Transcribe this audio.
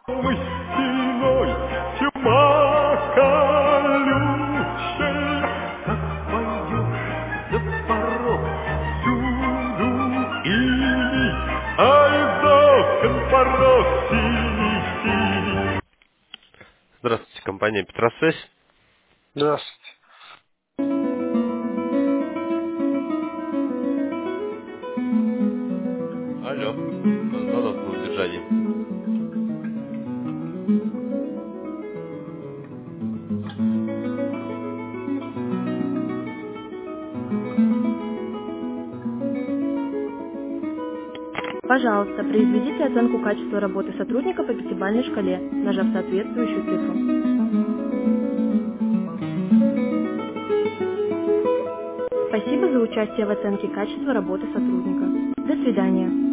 Мы стеной тьма колючая, как пойдешь за порог, всюду иней, а из окон порог синий. Здравствуйте, компания Петросвязь. Здравствуйте. Алло, звонок на удержании. Пожалуйста, произведите оценку качества работы сотрудника по пятибалльной шкале, нажав соответствующую цифру. Спасибо за участие в оценке качества работы сотрудника. До свидания.